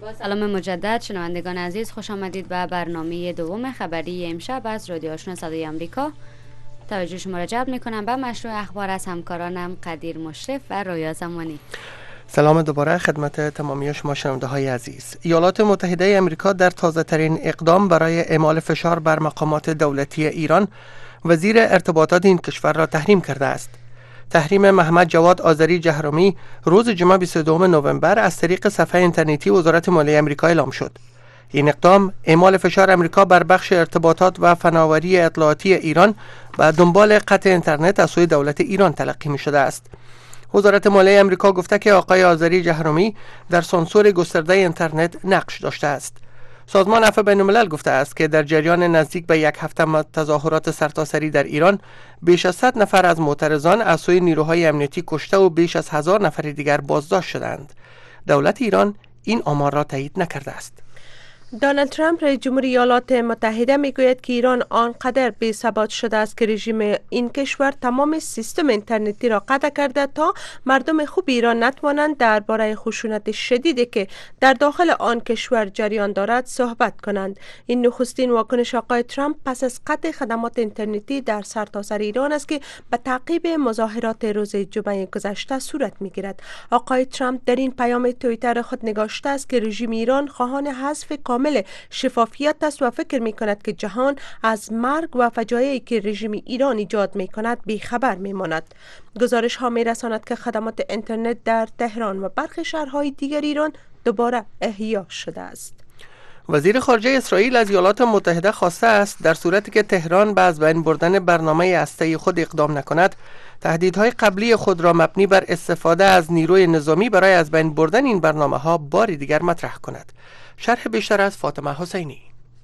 سلام مجدد شنوندگان عزیز، خوش آمدید به برنامه دوم خبری امشب از رادیو آشنا صدای آمریکا. توجه شما را جلب می‌کنم به مشروع اخبار از همکارانم قدیر مشرف و رویا زمانی. سلام دوباره خدمت تمامی شما شنونده‌های عزیز. ایالات متحده آمریکا در تازه‌ترین اقدام برای اعمال فشار بر مقامات دولتی ایران، وزیر ارتباطات این کشور را تحریم کرده است. تحریم محمد جواد آذری جهرومی روز جمعه 22 نوامبر از طریق صفحه اینترنتی وزارت مالیه آمریکا اعلام شد. این اقدام اعمال فشار آمریکا بر بخش ارتباطات و فناوری اطلاعاتی ایران به دنبال قطع اینترنت از سوی دولت ایران تلقی می شده است. وزارت مالیه آمریکا گفته که آقای آذری جهرومی در سانسور گسترده اینترنت نقش داشته است. سازمان عفو بین‌الملل گفته است که در جریان نزدیک به یک هفته تظاهرات سرتاسری در ایران بیش از 100 نفر از معترضان از سوی نیروهای امنیتی کشته و بیش از 1000 نفر دیگر بازداشت شدند. دولت ایران این آمار را تایید نکرده است. دونالد ترامپ رئیس جمهور ایالات متحده میگوید که ایران آنقدر بی‌ثبات شده است که رژیم این کشور تمام سیستم اینترنتی را قطع کرده تا مردم خوب ایران نتوانند درباره خشونت شدیدی که در داخل آن کشور جریان دارد صحبت کنند. این نخستین واکنش آقای ترامپ پس از قطع خدمات اینترنتی در سرتاسر ایران است که به تعقیب مظاهرات روز جمعه گذشته صورت میگیرد. آقای ترامپ در این پیام توییتر خود نگاشته است که رژیم ایران خواهان حذف کامل شفافیت است و فکر می کند که جهان از مرگ و فجایعی که رژیم ایران ایجاد می کند بیخبر می ماند. گزارش ها می رساند که خدمات اینترنت در تهران و برخی شهرهای دیگر ایران دوباره احیا شده است. وزیر خارجه اسرائیل از ایالات متحده خواسته است در صورتی که تهران به از بین بردن برنامه هسته‌ای خود اقدام نکند، تهدیدهای قبلی خود را مبنی بر استفاده از نیروی نظامی برای از بین بردن این برنامه‌ها بار دیگر مطرح کند. شرح بیشتر از فاطمه حسینی.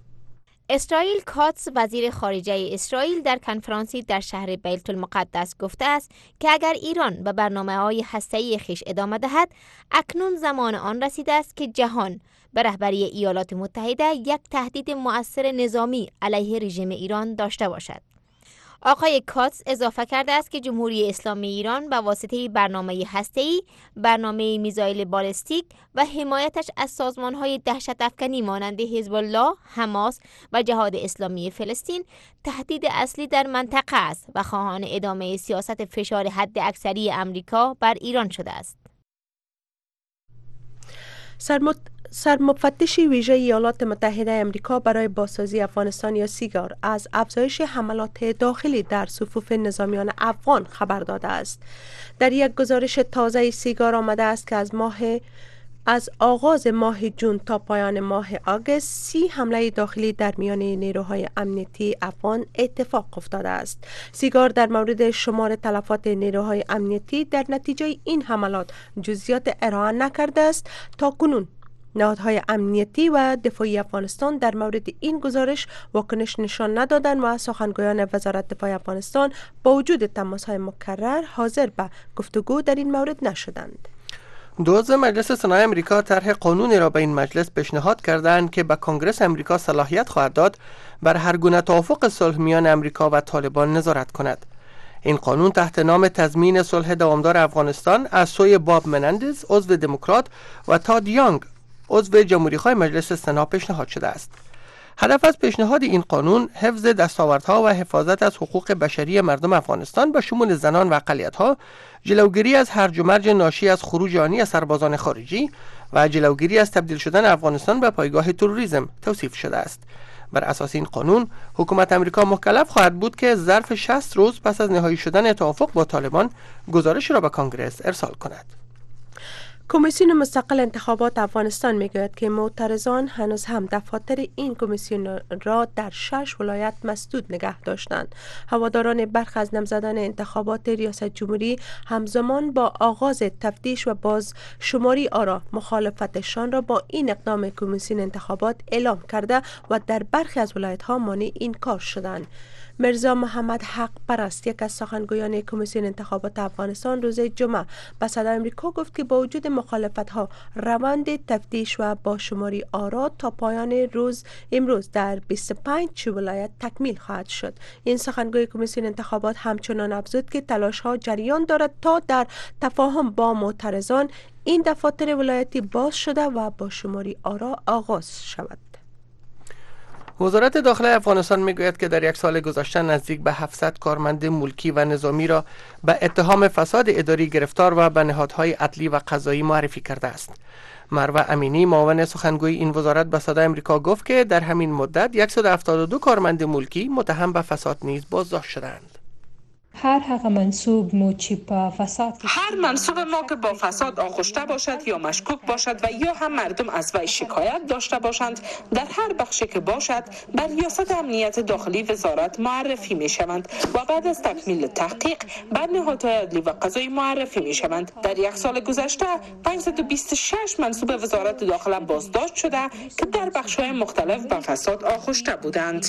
اسرائیل کاتس وزیر خارجه اسرائیل در کنفرانسی در شهر بیت المقدس گفته است که اگر ایران به برنامه‌های هسته‌ای خویش ادامه دهد، اکنون زمان آن رسیده است که جهان به رهبری ایالات متحده یک تهدید مؤثر نظامی علیه رژیم ایران داشته باشد. آقای کاتس اضافه کرده است که جمهوری اسلامی ایران به واسطه برنامه هسته‌ای، برنامه میزایل بالستیک و حمایتش از سازمان‌های دهشت افکنی مانند حزب الله، حماس و جهاد اسلامی فلسطین تهدید اصلی در منطقه است و خواهان ادامه سیاست فشار حد اکثری امریکا بر ایران شده است. سرمفتش ویژه ایالات متحده آمریکا برای بازسازی افغانستان یا سیگار از افزایش حملات داخلی در صفوف نظامیان افغان خبر داده است. در یک گزارش تازه سیگار آمده است که از آغاز ماه جون تا پایان ماه آگوست 30 حمله داخلی در میان نیروهای امنیتی افغان اتفاق افتاده است. سیگار در مورد شمار تلفات نیروهای امنیتی در نتیجه این حملات جزئیات ارائه نکرده است. تا کنون نهادهای امنیتی و دفاعی افغانستان در مورد این گزارش واکنش نشان ندادند و سخنگویان وزارت دفاع افغانستان با وجود تماس‌های مکرر حاضر به گفتگو در این مورد نشدند. دو عضو مجلس سنای امریکا طرح قانونی را به این مجلس پیشنهاد کردند که به کنگره امریکا صلاحیت خواهد داد بر هر گونه توافق صلح میان امریکا و طالبان نظارت کند. این قانون تحت نام تضمین صلح دوامدار افغانستان از سوی باب منندز عضو دموکرات و تاد یانگ عضو جمهوری‌خواه مجلس سنا پیشنهاد شده است. هدف از پیشنهاد این قانون حفظ دستاوردها و حفاظت از حقوق بشری مردم افغانستان به شمول زنان و اقلیت‌ها، جلوگیری از هرج و مرج ناشی از خروج آنی از سربازان خارجی و جلوگیری از تبدیل شدن افغانستان به پایگاه تروریسم توصیف شده است. بر اساس این قانون حکومت امریکا مکلف خواهد بود که ظرف 60 روز پس از نهایی شدن توافق با طالبان گزارش را به کنگره ارسال کند. کمیسیون مستقل انتخابات افغانستان میگوید که معترضان هنوز هم دفاتر این کمیسیون را در 6 ولایت مسدود نگه داشتند. هواداران برخی از نامزدان انتخابات ریاست جمهوری همزمان با آغاز تفتیش و بازشماری آرا مخالفتشان را با این اقدام کمیسیون انتخابات اعلام کرده و در برخی از ولایت‌ها مانع این کار شدند. مرزا محمد حق پرست، یک از سخنگویان کمیسیون انتخابات افغانستان، روز جمعه به صدای آمریکا گفت که با وجود مخالفت‌ها روند تفتیش و باشماری آرا تا پایان روز امروز در 25 ولایت تکمیل خواهد شد. این سخنگوی کمیسیون انتخابات همچنان افزود که تلاش‌ها جریان دارد تا در تفاهم با معترضان این دفاتر ولایتی باز شده و باشماری آرا آغاز شود. وزارت داخله افغانستان میگوید که در یک سال گذشته نزدیک به 700 کارمند ملکی و نظامی را به اتهام فساد اداری گرفتار و به نهادهای عدلی و قضایی معرفی کرده است. مروه امینی، معاون سخنگوی این وزارت، به صدای آمریکا گفت که در همین مدت 172 کارمند ملکی متهم به فساد نیز بازداشت شدند. هر منصوب ما که با فساد آغشته باشد یا مشکوک باشد و یا هم مردم از وی شکایت داشته باشند، در هر بخشی که باشد بر ریاست امنیت داخلی وزارت معرفی می شوند و بعد از تکمیل تحقیق بر نهادهای عدلی و قضایی معرفی می شوند. در یک سال گذشته 526 منصوب وزارت داخله بازداشت شده که در بخش‌های مختلف به فساد آغشته بودند.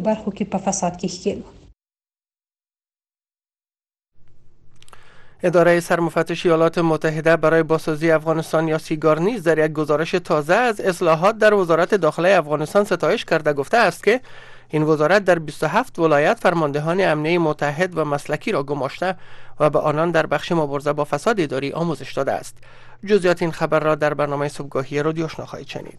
اداره سرمفتش ایالات متحده برای بازسازی افغانستان یا سیگار نیز در یک گزارش تازه از اصلاحات در وزارت داخله افغانستان ستایش کرده گفته است که این وزارت در 27 ولایت فرماندهان امنیه متحد و مسلکی را گماشته و به آنان در بخش مبارزه با فساد اداری آموزش داده است. جزئیات این خبر را در برنامه صبحگاهی رادیو آشنا خواهید شنید.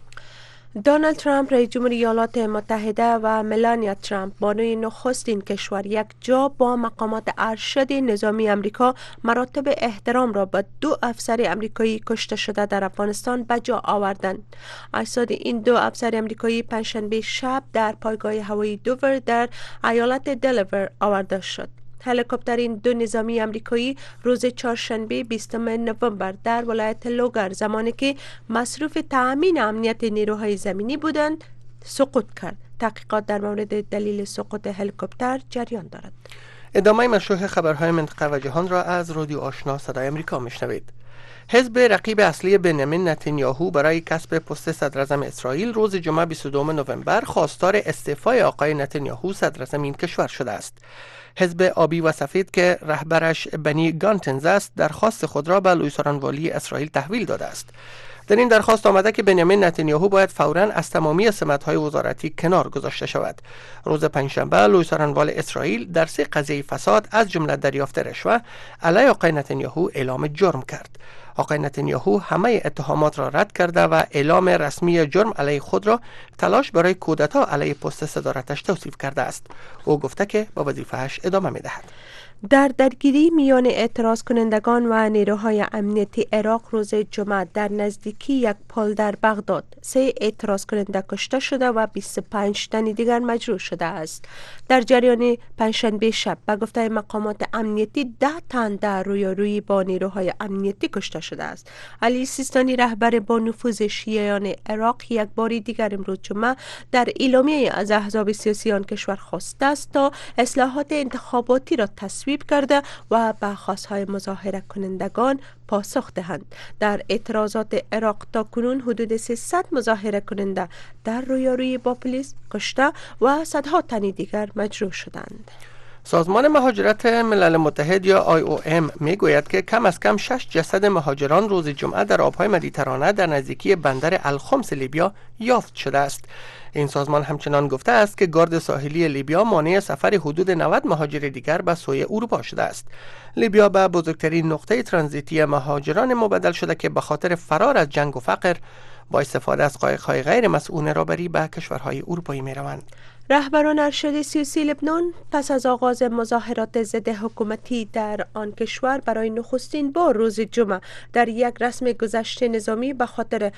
دونالد ترامپ رئیس جمهور ایالات متحده و ملانیا ترامپ بانوی نخست این کشور یک جا با مقامات ارشد نظامی امریکا مراتب احترام را به 2 افسر امریکایی کشته شده در افغانستان به جا آوردند. اجساد این 2 افسر امریکایی پنجشنبه شب در پایگاه هوایی دوور در ایالت دلاور آورده شد. هلیکوپتر این 2 نظامی امریکایی روز چهارشنبه 20 نوامبر در ولایت لوگر زمانی که مصروف تأمین امنیت نیروهای زمینی بودند سقوط کرد. تحقیقات در مورد دلیل سقوط هلیکوپتر جریان دارد. ادامه مشروع خبرهای منطقه و جهان را از رادیو آشنا صدای آمریکا میشنوید. حزب رقیب اصلی بنیامین نتانیاهو برای کسب پست صدراعظم اسرائیل روز جمعه 22 نوامبر خواستار استعفای آقای نتانیاهو صدراعظم این کشور شده است. حزب آبی و سفید که رهبرش بنی گانتنز است درخواست خود را به لویسارانوالی اسرائیل تحویل داده است. در این درخواست آمده که بنیامین نتانیاهو باید فوراً از تمامی سمت‌های وزارتی کنار گذاشته شود. روز پنجشنبه لویسارانوال اسرائیل در 3 قضیه فساد از جمله دریافت رشوه علیه آقای نتانیاهو اعلام جرم کرد. آقای نتانیاهو همه اتهامات را رد کرده و اعلام رسمی جرم علیه خود را تلاش برای کودتا علیه پست صدارتش توصیف کرده است. او گفته که با وظیفه‌اش ادامه می‌دهد. در درگیری میان اعتراض کنندگان و نیروهای امنیتی عراق روز جمعه در نزدیکی یک پل در بغداد 3 اعتراض کننده کشته شده و 25 تن دیگر مجروح شده است. در جریان پنجشنبه شب به گفته مقامات امنیتی 10 تن در رویارویی با نیروهای امنیتی کشته شده است. علی سیستانی رهبر با نفوذ شیعیان عراق یک بار دیگر امروز جمعه در اعلامیه از احزاب سیاسی آن کشور خواسته است تا اصلاحات انتخاباتی را تصویب کرده و به خواستهای مظاهره کنندگان پاسخ دهند. در اعتراضات عراق تا کنون حدود 300 مظاهره کننده در رویارویی با پلیس کشته و صدها تن دیگر مجروح شدند. سازمان مهاجرت ملل متحد یا IOM میگوید که کم از کم 6 جسد مهاجران روز جمعه در آبهای مدیترانه در نزدیکی بندر الخمس لیبیا یافت شده است. این سازمان همچنان گفته است که گارد ساحلی لیبیا مانع سفر حدود 90 مهاجر دیگر به سوی اروپا شده است. لیبیا به بزرگترین نقطه ترانزیتی مهاجران مبدل شده که به خاطر فرار از جنگ و فقر با استفاده از قایق‌های غیر مسئول رهبری به کشورهای اروپایی می‌روند. رهبران ارشد سیاسی لبنان پس از آغاز مظاهرات ضد حکومتی در آن کشور برای نخستین بار روز جمعه در یک رسم گذشت نظامی به خاطر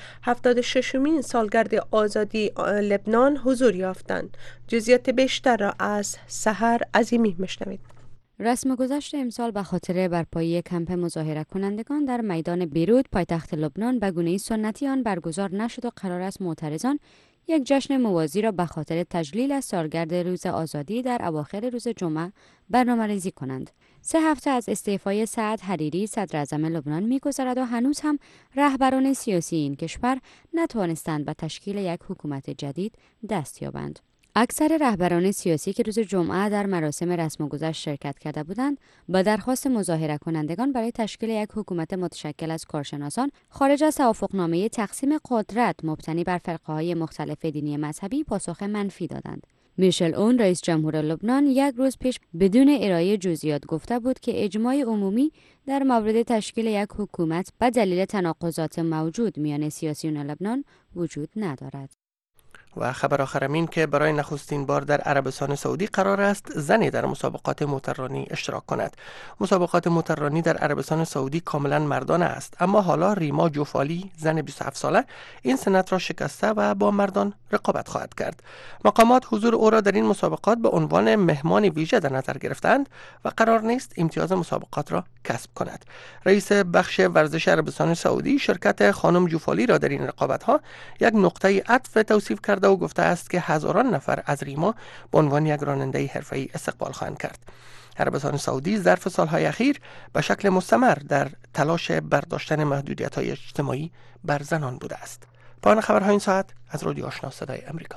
76مین سالگرد آزادی لبنان حضور یافتند. جزئیات بیشتر را از سحر عظیمی میشنوید. رسم گذشت امسال به خاطر برپایی کمپ مظاهره کنندگان در میدان بیروت پایتخت لبنان به گونه سنتی آن برگزار نشد و قرار است معترضان یک جشن موازی را به خاطر تجلیل از سالگرد روز آزادی در اواخر روز جمعه برنامه‌ریزی کنند. 3 هفته از استعفای سعد حریری صدراعظم لبنان می‌گذرد و هنوز هم رهبران سیاسی این کشور نتوانستند به تشکیل یک حکومت جدید دست یابند. اکثر رهبران سیاسی که روز جمعه در مراسم رسم‌وگذشت شرکت کرده بودند، با درخواست مظاهره کنندگان برای تشکیل یک حکومت متشکل از کارشناسان خارج از توافقنامه تقسیم قدرت مبتنی بر فرقه‌های مختلف دینی مذهبی پاسخ منفی دادند. میشل اون رئیس جمهور لبنان یک روز پیش بدون ارائه جزئیات گفته بود که اجماع عمومی در مورد تشکیل یک حکومت به دلیل تناقضات موجود میان سیاسیون لبنان وجود ندارد. و خبر آخرم این که برای نخستین بار در عربستان سعودی قرار است زنی در مسابقات موتوررانی اشتراک کند. مسابقات موتوررانی در عربستان سعودی کاملا مردانه است، اما حالا ریما جوفالی، زن 27 ساله، این سنت را شکسته و با مردان رقابت خواهد کرد. مقامات حضور او را در این مسابقات به عنوان مهمان ویژه در نظر گرفتند و قرار نیست امتیاز مسابقات را کسب کند. رئیس بخش ورزش عربستان سعودی شرکت خانم جوفالی را در این رقابت‌ها یک نقطه عطف توصیف کرد و گفته است که هزاران نفر از ریما به عنوان یک راننده حرفه‌ای استقبال خواهند کرد. عربستان سعودی ظرف سالهای اخیر به شکل مستمر در تلاش برداشتن محدودیت‌های اجتماعی بر زنان بوده است. پایان خبرهای این ساعت از رادیو آشنا صدای امریکا.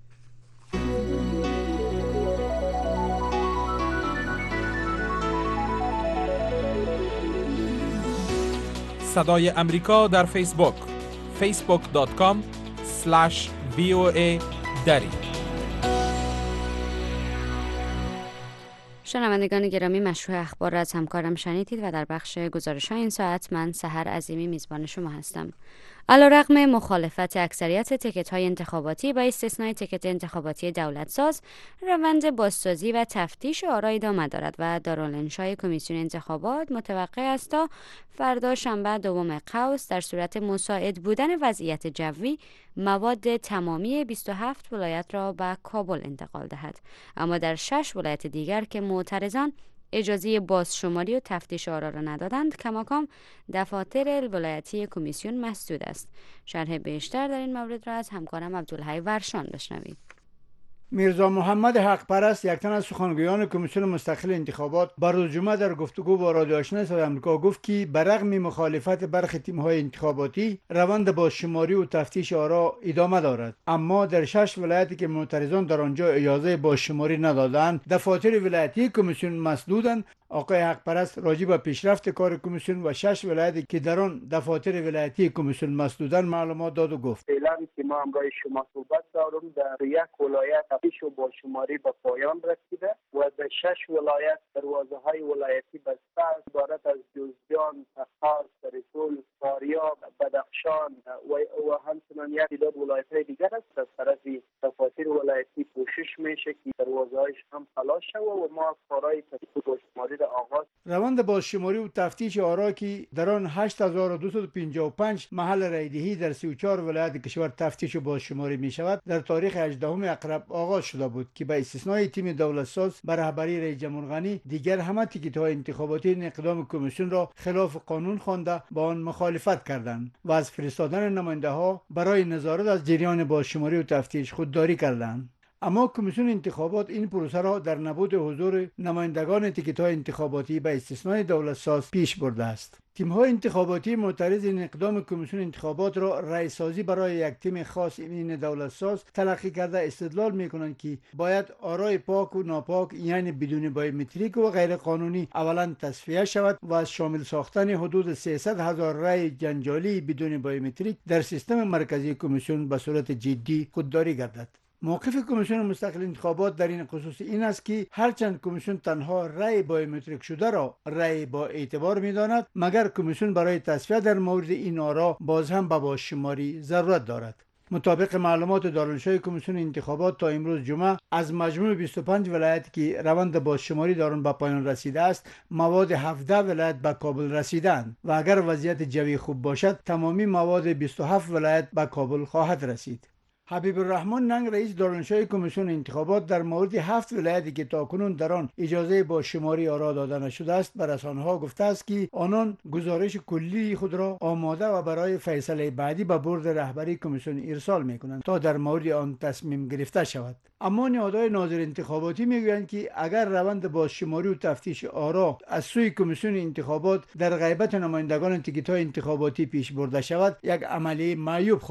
صدای امریکا در فیسبوک facebook.com/VOA دری. شنوندگان گرامی، مشروع اخبار را از همکارم شنیدید و در بخش گزارش‌های این ساعت من سحر عظیمی میزبان شما هستم. علیرغم مخالفت اکثریت تیکت‌های انتخاباتی با استثنای تیکت انتخاباتی دولتساز، روند بازسازی و تفتیش آرا ادامه دارد و دارالانشای کمیسیون انتخابات متوقع است تا فردا شنبه دوم قوس در صورت مساعد بودن وضعیت جوی مواد تمامی 27 ولایت را به کابل انتقال دهد، اما در 6 ولایت دیگر که معترضان اجازه بازشماری و تفتیش آرا را ندادند، کماکان دفاتر ولایتی کمیسیون مسدود است. شرح بیشتر در این مورد را از همکارم عبدالحی ورشان بشنوید. میرزا محمد حق پرست، یک تن از سخنگویان کمیسیون مستقل انتخابات، بر روز جمعه در گفتگو با رادیو آشنا صدای آمریکا گفت که برغم مخالفت برخی تیم‌های انتخاباتی، روند بازشماری و تفتیش آرا ادامه دارد، اما در 6 ولایتی که معترضان در آنجا اجازه بازشماری ندادند، دفاتر ولایتی کمیسیون مسدودند. آقای حق پرست راجع به پیشرفت کار کمیسیون و 6 ولایتی که در آن دفاتر ولایتی کمیسیون مسدودند معلومات داد و گفت: فعلا که ما همراه شما صحبت دارم، در یک ولایت تفتیش و بازشماری به پایان رسیده و در 6 ولایت دروازه‌های ولایتی بسته است، عبارت از جوزجان، تخار، سرپل، فاریاب، بدخشان و همچنان یک تعداد ولایت‌های دیگر است. از طرف دفاتر ولایتی کوشش میشه که دروازه‌هایش هم خلاص شود و ما کارهای تفتیش و بازشماری آغاز. روند بازشماری و تفتیش آرا که در آن 8255 محل رایدهی در 34 ولایت کشور تفتیش و بازشماری می شود، در تاریخ 18 اقرب آغاز شده بود که به استثنای تیم دولتساز بر رهبری رئیس جمهور غنی، دیگر همه تیکت‌های انتخاباتی این اقدام کمیسیون را خلاف قانون خوانده با آن مخالفت کردند و از فرستادن نماینده‌ها برای نظارت از جریان بازشماری و تفتیش خودداری کردند. اما کمیسیون انتخابات این پروسه را در نبود حضور نمایندگان تیکت‌های انتخاباتی به استثنای دولتساز پیش برده است. تیم‌های انتخاباتی معترض این اقدام کمیسیون انتخابات را رأی‌سازی برای یک تیم خاص این دولتساز تلقی کرده استدلال می‌کنند که باید آرای پاک و ناپاک، یعنی بدون بایومتریک و غیر قانونی، اولا تصفیه شود و از شامل ساختن حدود 300,000 رأی جنجالی بدون بایومتریک در سیستم مرکزی کمیسیون به صورت جدی خودداری گردد. موقف کمیسیون مستقل انتخابات در این خصوص این است که هرچند کمیسیون تنها رأی بایومتریک شده را رأی با اعتبار می‌داند، مگر کمیسیون برای تصفیه در مورد این آرا باز هم به بازشماری ضرورت دارد. مطابق معلومات دارالانشای کمیسیون انتخابات تا امروز جمعه از مجموع 25 ولایتی که روند بازشماری در آن به پایان رسیده است، مواد 17 ولایت به کابل رسیدند و اگر وضعیت جوی خوب باشد تمامی مواد 27 ولایت به کابل خواهد رسید. حبیب الرحمن ننگ، رئیس دارالانشای کمیسیون انتخابات، در مورد 7 ولایتی که تاکنون در آن اجازه بازشماری آرا داده نشده است به رسانه‌ها گفته است که آنان گزارش کلی خود را آماده و برای فیصله بعدی به بورد رهبری کمیسیون ارسال می‌کنند تا در مورد آن تصمیم گرفته شود. اما نهادهای ناظر انتخاباتی میگویند که اگر روند بازشماری و تفتیش آرا از سوی کمیسیون انتخابات در غیبت نمایندگان تیکت‌های انتخاباتی پیش برده شود، یک عملیه معیوب خواهد.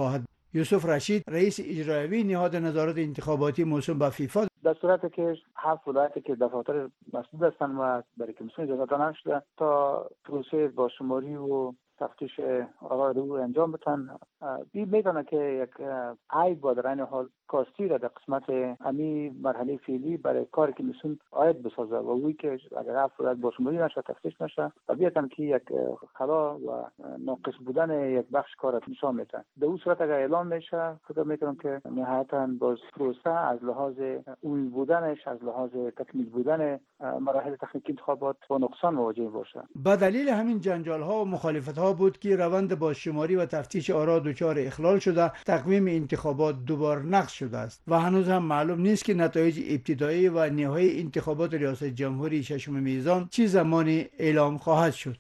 یوسف رشید رئیس اجرایی نهاد نظارت انتخاباتی موسوم به فیفا در صورتی که 7 ولایتی که دفاتر مسدود هستند و برای کمیسیون اجازه داده نشده تا پروسه بازشماری و تفتیش آرای رو انجام بدن، این میدانه که یک عیب و در این حال کاستی را در قسمت امی مرحله فعلی برای کار کمیسیون عاید بسازه و وی که اگر افراد بازشماری نشه تفتیش نشه طبیعتا که یک خلا و ناقص بودن یک بخش کار نشان میده. در اون صورت اگر اعلام میشه فکر میکنم که نهایتا باز پروسه از لحاظ اون بودنش، از لحاظ تکمیل بودن مراحل تکنیکی انتخابات با نقصان مواجه باشه. به دلیل همین جنجال ها و مخالفت ها بود که روند بازشماری و تفتیش آرا دچار اخلال شده، تقویم انتخابات دوباره نقض شده است و هنوز هم معلوم نیست که نتایج ابتدایی و نهایی انتخابات ریاست جمهوری 6 میزان چه زمانی اعلام خواهد شد.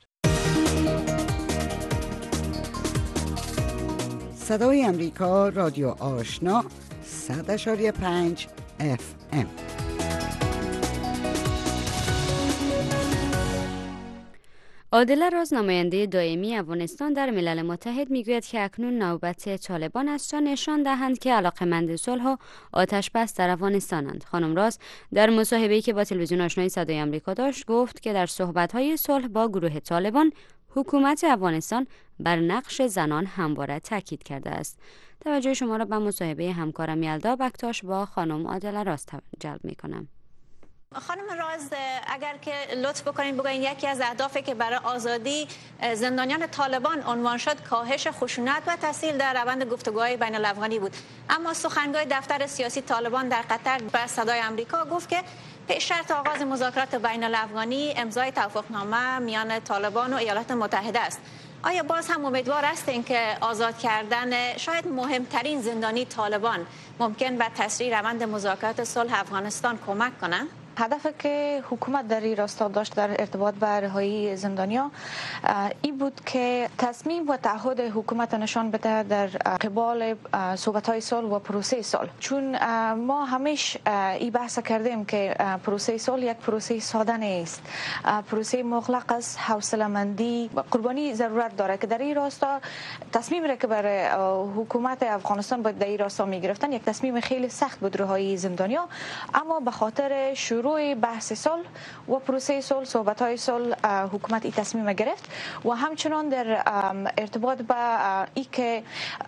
صدای امریکا، رادیو آشنا 100.5 FM. عادل راز، نماینده دائمی افغانستان در ملل متحد، میگوید که اکنون نوبت طالبان است تا نشان دهند که علاقه‌مند صلح و آتش‌بس در افغانستانند. خانم راز در مصاحبه‌ای که با تلویزیون آشنای صدای آمریکا داشت گفت که در صحبت‌های صلح با گروه طالبان حکومت افغانستان بر نقش زنان همواره تاکید کرده است. توجه شما را به مصاحبه همکارم یلدا بکتاش با خانم عادل راز جلب می‌کنم. خانم راز، اگر که لطف بکنین بگوین یکی از اهدافی که برای آزادی زندانیان طالبان عنوان شد کاهش خشونت و تسهیل در روند گفتگوهای بین الافغانی بود، اما سخنگوی دفتر سیاسی طالبان در قطر به صدای آمریکا گفت که پیش شرط آغاز مذاکرات بین الافغانی امضای توافقنامه میان طالبان و ایالات متحده است. آیا باز هم امیدوار هستین که آزاد کردن شاید مهمترین زندانی طالبان ممکن به تسریع روند مذاکرات صلح افغانستان کمک کنه؟ هدفی که حکومت در این راستا داشت در ارتباط با رهایی زندانیا این بود که تصمیم و تعهد حکومت نشان بده در قبال صحبت‌های صلح و پروسه صلح، چون ما همیشه این بحث کردیم که پروسه صلح یک پروسه ساده نیست، پروسه مغلق است، حوصله‌مندی و قربانی ضرورت داره که در این راستا تصمیم را که برای حکومت افغانستان باید در این راستا می‌گرفتن یک تصمیم خیلی سخت بود رهایی زندانیا، اما به خاطر شروع بحث صلح و پروسه صلح، صحبت‌های صلح، حکومت این تصمیم گرفت و همچنان در ارتباط با ای که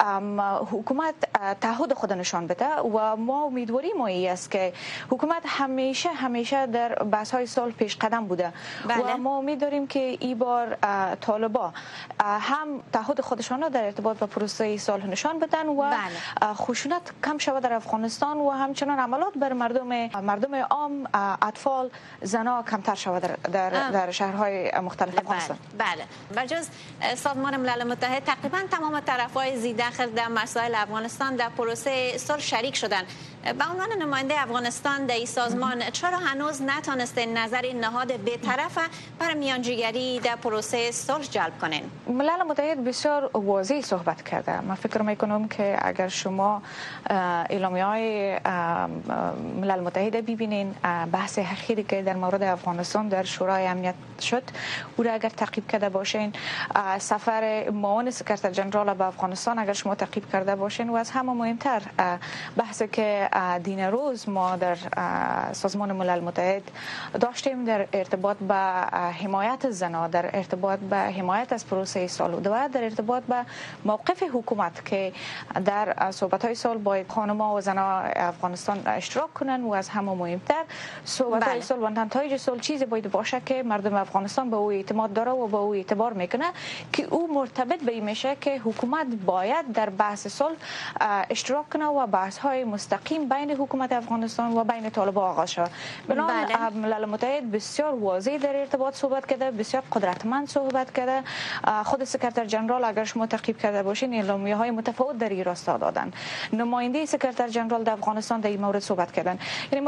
حکومت تعهد خود نشان بده و ما امیدواریم ای است که حکومت همیشه در بحث‌های صلح پیش قدم بوده. بله. و ما امید داریم که این بار طالبان هم تعهد خودشان را در ارتباط با پروسه صلح نشان بدن و بله. خشونت کم شود در افغانستان و همچنان عملات بر مردم عام، اطفال، زنها کمتر شود در شهرهای مختلف افغانستان. بله. بجز سازمان ملل متحد تقریبا تمام طرف‌های ذی‌دخل در مسائل افغانستان در پروسه صلح شریک شدند. به عنوان نماینده افغانستان در این سازمان چرا هنوز نتونسته نظر نهاد بی‌طرف برای میانجیگری در پروسه صلح جلب کنین؟ ملل متحد بسیار واضح صحبت کرده. من فکر میکنم که اگر شما اعلامیه‌های ملل متحد ببینین، بحث اخیری که در مورد افغانستان در شورای امنیت شد او را اگر تعقیب کرده باشین، سفر معاون سکرتر جنرال به افغانستان اگر شما تعقیب کرده باشین و از همه مهمتر بحثی که دین روز ما در سازمان ملل متحد داشتیم در ارتباط با حمایت زنان، در ارتباط با حمایت از پروسه صلح و در ارتباط با موقف حکومت که در صحبت‌های صلح باید خانم‌ها و زنان افغانستان اشتراک کنند و از همه مهمتر صحبت‌های صلح و نتایج صلح چیزی باید باشه که مردم افغانستان به او اعتماد داره و به او اعتبار میکنه که او مرتبط به این میشه که حکومت باید در بحث صلح اشتراک کنه و بحث‌های مستقیم بین حکومت افغانستان و بین طالبان آغاز شود. بنابراین ملل متحد بسیار واضح در ارتباط صحبت کرده، بسیار قدرتمند صحبت کرده. خود سکرتر جنرال اگر شما تعقیب کرده باشین اعلامیه‌های متفاوت در این راستا دادن. نماینده سکرتر جنرال در افغانستان در این مورد صحبت کردن. یعنی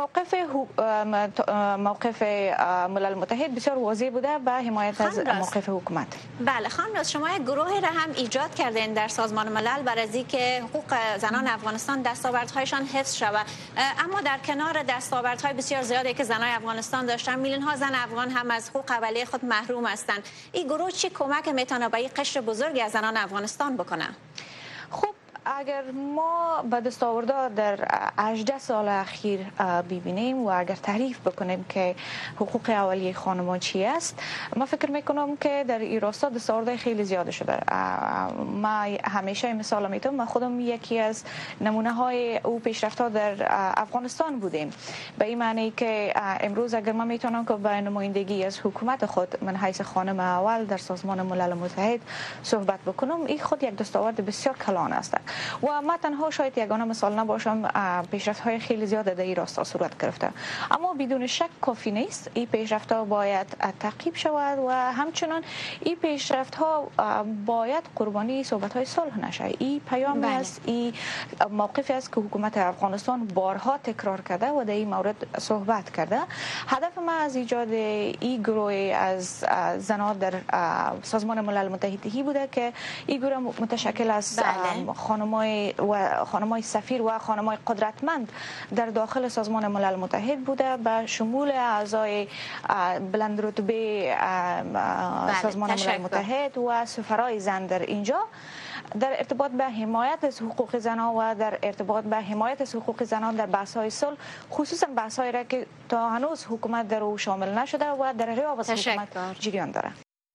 موقف ملل متحد بسیار واضح بوده به حمایت از موقف حکومت. بله خانم، شما یک گروهی را هم ایجاد کردین در سازمان ملل برای اینکه حقوق زنان افغانستان دستاوردهایشان حفظ شود، اما در کنار دستاوردهای بسیار زیادی که زنان افغانستان داشتن، میلیون ها زن افغان هم از حقوق اولیه خود محروم هستند. این گروه چی کمک میتونه به این قشر بزرگی از زنان افغانستان بکنه؟ خب اگر ما به دستاوردها در 18 سال اخیر ببینیم و اگر تعریف بکنیم که حقوق اولیه خانم‌ها چی است، ما فکر میکنم که در این راستا دستاوردهای خیلی زیاده شده. ما همیشه مثال میتونم، ما خودم یکی از نمونه های او پیشرفت‌ها در افغانستان بودیم، به این معنی که امروز اگر من میتونم که به نمایندگی از حکومت خود من حیث خانم اول در سازمان ملل متحد صحبت بکنم، این خود یک دستاورد بسیار کلان است و ما تنها شاید یگانه مثال نباشم، پیشرفت‌های خیلی زیاد در این راستا صورت گرفته، اما بدون شک کافی نیست. این پیشرفت‌ها باید تعقیب شود و همچنان این پیشرفت‌ها باید قربانی صحبت‌های صلح نشه. این پیام است، این موقفی است که حکومت افغانستان بارها تکرار کرده و در این مورد صحبت کرده. هدف ما از ایجاد این گروه از زنان در سازمان ملل متحد بوده که این گروه متشکل از خانمای سفیر و خانمای قدرتمند در داخل سازمان ملل متحد بوده، به شمول اعضای بلند رتبه سازمان ملل متحد و سفرای زن در اینجا، در ارتباط به حمایت از حقوق زنان و در ارتباط به حمایت از حقوق زنان در بحث‌های صلح، خصوصا بحث‌هایی را که تا هنوز حکومت در او شامل نشده و در ریاض حکومت جریان داره.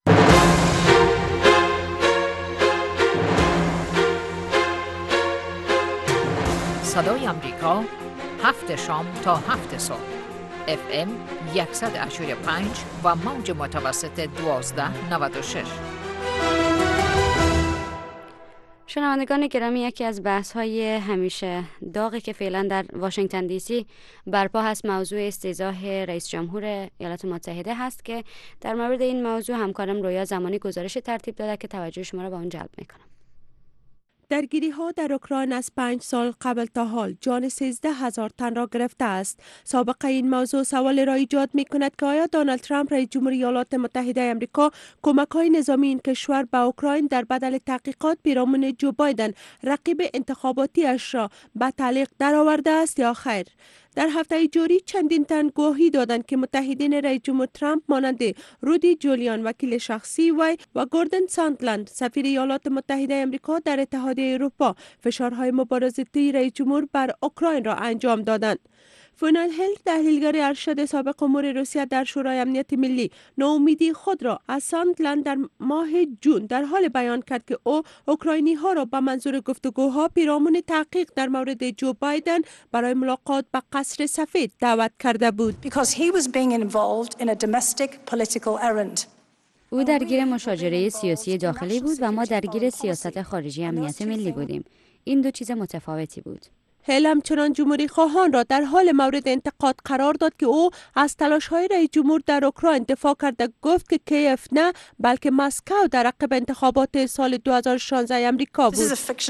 صدای آمریکا 7 شام تا 7 صبح FM 100.5 و موج متوسط 1296. شنوندگان گرامی، یکی از بحث‌های همیشه داغی که فعلا در واشنگتن دی سی برپا هست موضوع استیضاح رئیس جمهور ایالات متحده هست که در مورد این موضوع همکارم رویا زمانی گزارش ترتیب داده که توجه شما را به اون جلب میکنم. درگیری‌ها در اوکراین از 5 سال قبل تا حال جان 13,000 تن را گرفته است. سابقه این موضوع سوال را ایجاد می‌کند که آیا دونالد ترامپ رئیس جمهوری ایالات متحده آمریکا کمک‌های نظامی این کشور به اوکراین در بدل تحقیقات پیرامون جو بایدن رقیب انتخاباتیش را به تعلیق درآورده است یا خیر؟ در هفته جاری چندین تن گواهی دادند که متحدین رئیس جمهور ترامپ مانند رودی جولیان وکیل شخصی وی و گوردن ساندلند سفیر ایالات متحده آمریکا در اتحادیه اروپا فشارهای مبارزاتی رئیس جمهور بر اوکراین را انجام دادند. فونال هل، تحلیلگر ارشد سابق امور روسیه در شورای امنیت ملی، ناامیدی خود را از ساندلند در ماه جون در حال بیان کرد که او اوکراینی ها را به منظور گفتگوها پیرامون تحقیق در مورد جو بایدن برای ملاقات به قصر سفید دعوت کرده بود. او درگیر مشاجره سیاسی داخلی بود و ما درگیر سیاست خارجی امنیت ملی بودیم. این دو چیز متفاوتی بود. هل همچنان جمهوری خواهان را در حال مورد انتقاد قرار داد که او از تلاش‌های رئیس جمهور در اوکراین دفاع کرده، گفت که کیف نه بلکه مسکو در عقب انتخابات سال 2016 آمریکا بود.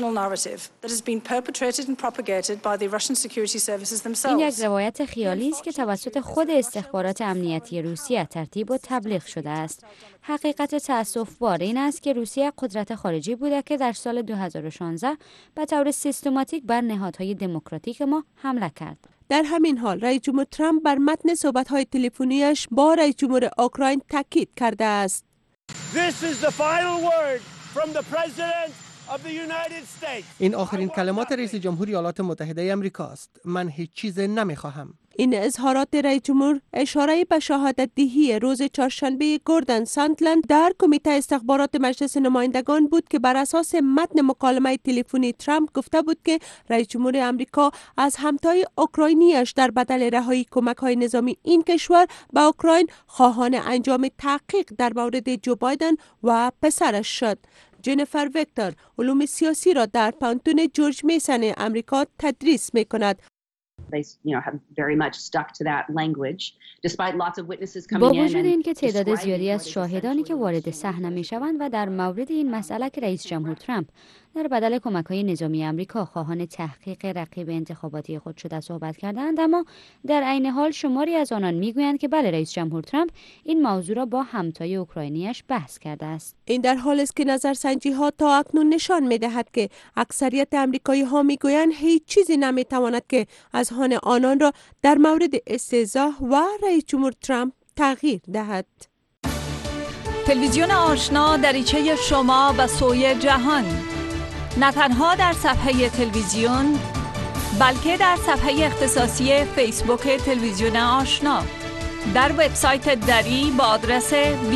این یک روایت خیالی است که توسط خود استخبارات امنیتی روسیه ترتیب و تبلیغ شده است. حقیقت تأسف‌بار این است که روسیه قدرت خارجی بوده که در سال 2016 به طور سیستماتیک بر نهادهای دموکراتیک ما حمله کرد. در همین حال رئیس جمهور ترامپ بر متن صحبت‌های تلفنیش با رئیس جمهور اوکراین تاکید کرده است. این آخرین کلمات رئیس جمهوری ایالات متحده آمریکا است. من هیچ چیز نمی‌خواهم. این اظهارات رئیس جمهور اشاره به شهادت دهی روز چهارشنبه گوردن ساندلند در کمیته استخبارات مجلس نمایندگان بود که بر اساس متن مکالمه تلفنی ترامپ گفته بود که رئیس جمهور آمریکا از همتای اوکراینیش در بدل رهایی کمک‌های نظامی این کشور به اوکراین خواهان انجام تحقیق در مورد جو بایدن و پسرش شد. جنیفر ویکتور علوم سیاسی را در پانتون جورج میسن آمریکا تدریس می‌کند. با وجود اینکه تعداد زیادی از شاهدانی که وارد صحنه میشوند و در مورد این مسئله که رئیس جمهور ترامپ در بدل کمک‌های نظامی آمریکا خواهان تحقیق رقیب انتخاباتی خود شده صحبت کردند، اما در عین حال شماری از آنان میگویند که بله، رئیس جمهور ترامپ این موضوع را با همتای اوکراینیش بحث کرده است. این در حالی است که نظرسنجی‌ها تا اکنون نشان می‌دهد که اکثریت آمریکایی‌ها میگویند هیچ چیزی نمی‌تواند که از آنان را در مورد استیضاح و رئیس جمهور ترامپ تغییر دهد. تلویزیون آشنا، دریچه شما و سوی جهان. نه تنها در صفحه تلویزیون بلکه در صفحه اختصاصی فیسبوک تلویزیون آشنا، در وبسایت دری با آدرس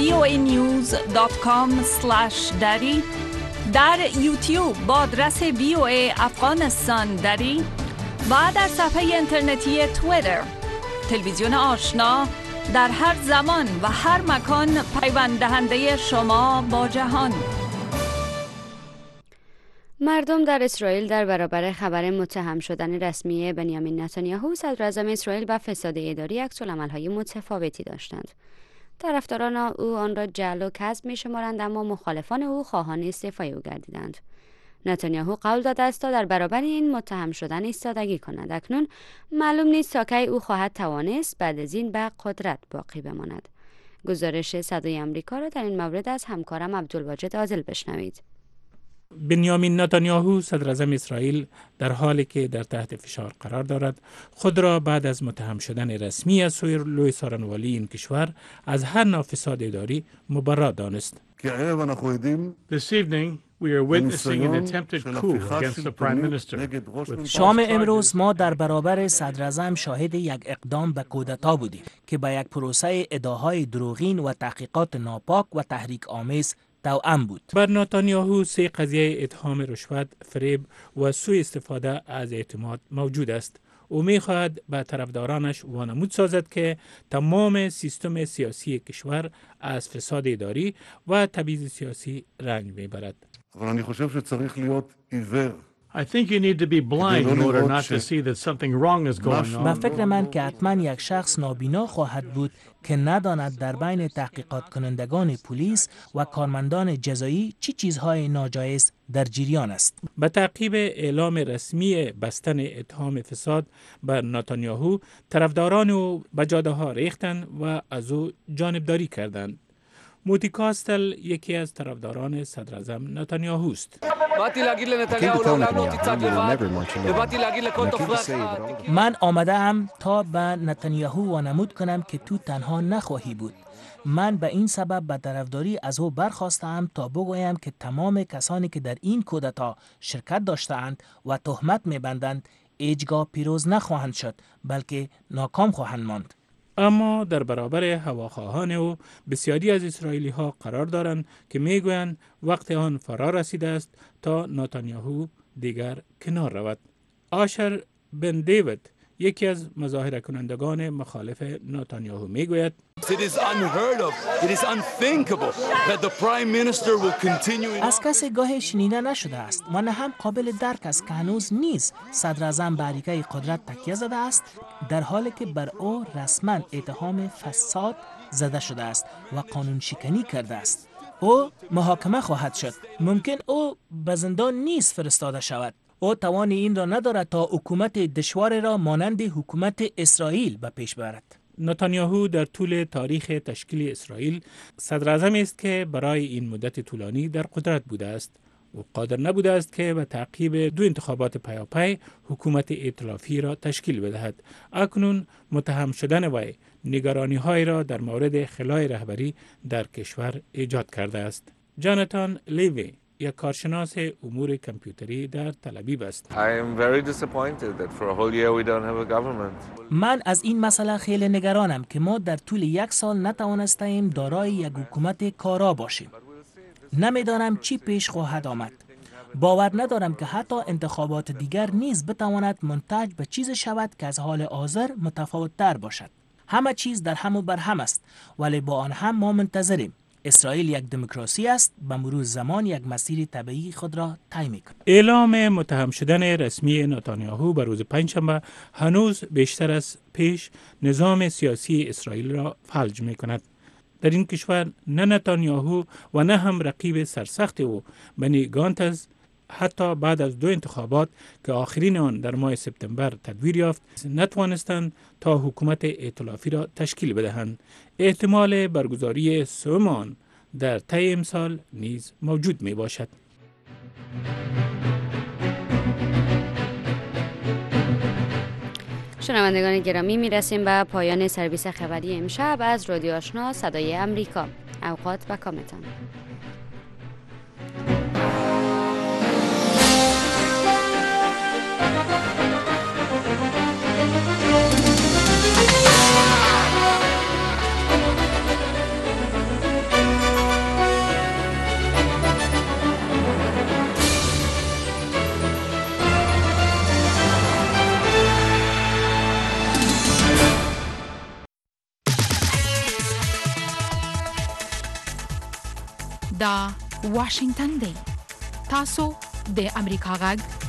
voanews.com/dari، در یوتیوب با آدرس VOA افغانستان دری و در صفحه اینترنتی توییتر. تلویزیون آشنا در هر زمان و هر مکان پیوند دهنده شما با جهان. مردم در اسرائیل در برابر خبر متهم شدن رسمی بنیامین نتانیاهو صدراعظم اسرائیل و فساد اداری عکس‌العمل‌های متفاوتی داشتند. طرفداران او آن را جعل و کذب می‌شمارند، اما مخالفان او خواهان استعفای او گردیدند. نتانیاهو قول داده است تا در برابر این متهم شدن ایستادگی کند. اکنون معلوم نیست تا کی او خواهد توانست بعد از این به قدرت باقی بماند. گزارش صدای آمریکا را در این مورد از همکارم عبدالواجد عادل بشنوید. بنیامین نتانیاهو صدراعظم اسرائیل در حالی که در تحت فشار قرار دارد، خود را بعد از متهم شدن رسمی از سوی لوی سارنوالی این کشور از هر نوع فساد اداری مبرا دانست. This evening we are witnessing an attempted coup against the Prime Minister. شام امروز ما در برابر صدراعظم شاهد یک اقدام به کودتا بودیم که به یک پروسه ادعاهای دروغین و تحقیقات ناپاک و تحریک آمیز توأم بود. بر نتانیاهو 3 قضیه اتهام رشوت، فریب و سوء استفاده از اعتماد موجود است. او می‌خواهد به طرفدارانش وانمود سازد که تمام سیستم سیاسی کشور از فساد اداری و تبعیض سیاسی رنج می‌برد. I think you need to be blind in order not to see that something wrong is going on. به فکر من که حتما یک شخص نابینا خواهد بود که نداند در بین تحقیقات کنندگان پلیس و کارمندان جزایی چی چیزهای ناجایز در جریان است. به تعقیب اعلام رسمی بستن اتهام فساد بر نتانیاهو، طرفداران او به جاده‌ها ریختند و از او جانبداری کردند. موتی کاستل یکی از طرفداران صدراعظم نتانیاهو است. من آمده‌ام تا به نتانیاهو وانمود کنم که تو تنها نخواهی بود. من به این سبب به طرفداری از او برخواستم تا بگویم که تمام کسانی که در این کودتا شرکت داشته‌اند و تهمت می‌بندند هیچگاه پیروز نخواهند شد، بلکه ناکام خواهند ماند. اما در برابر هواخواهان او بسیاری از اسرائیلی ها قرار دارند که میگویند وقت آن فرا رسیده است تا نتانیاهو دیگر کنار رود. آشر بن دیوید یکی از مظاهره کنندگان مخالف نتانیاهو میگوید از کسی گاهی شنیده نشده است و نه هم قابل درک است که هنوز نیز صدراعظم به اریکه قدرت تکیه زده است، در حالی که بر او رسما اتهام فساد زده شده است و قانون شکنی کرده است. او محاکمه خواهد شد. ممکن او به زندان نیز فرستاده شود. او توان این را ندارد تا حکومت دشوار را مانند حکومت اسرائیل به پیش برد. نتانیاهو در طول تاریخ تشکیل اسرائیل صدراعظمی است که برای این مدت طولانی در قدرت بوده است و قادر نبوده است که به تعقیب 2 انتخابات پیاپی حکومت ائتلافی را تشکیل بدهد. اکنون متهم شدن وی نگرانی‌های را در مورد خلای رهبری در کشور ایجاد کرده است. جاناتان لیوی یک کارشناس امور کامپیوتری در تل-آویو است. من از این مسئله خیلی نگرانم که ما در طول 1 سال نتوانستیم دارای یک حکومت کارا باشیم. نمیدانم چی پیش خواهد آمد. باور ندارم که حتی انتخابات دیگر نیز بتواند منتج به چیز شود که از حال حاضر متفاوت تر باشد. همه چیز در هم و بر هم است، ولی با آن هم ما منتظریم. اسرائیل یک دموکراسی است، به مرور زمان یک مسیر طبیعی خود را طی می‌کند. اعلام متهم شدن رسمی نتانیاهو بر روز پنجشنبه هنوز بیشتر از پیش نظام سیاسی اسرائیل را فلج می‌کند. در این کشور نه نتانیاهو و نه هم رقیب سرسخت او بنی گانتز حتی بعد از 2 انتخابات که آخرین آن در ماه سپتامبر تدویر یافت نتوانستند تا حکومت ائتلافی را تشکیل بدهند. احتمال برگزاری سوم در طی امسال نیز موجود می باشد. شنوندگان گرامی، میرسیم به پایان سرویس خبری امشب از رادیو آشنا صدای آمریکا. اوقات و کامتان. دا واشنگتن دی. تاسو د امریکا غږ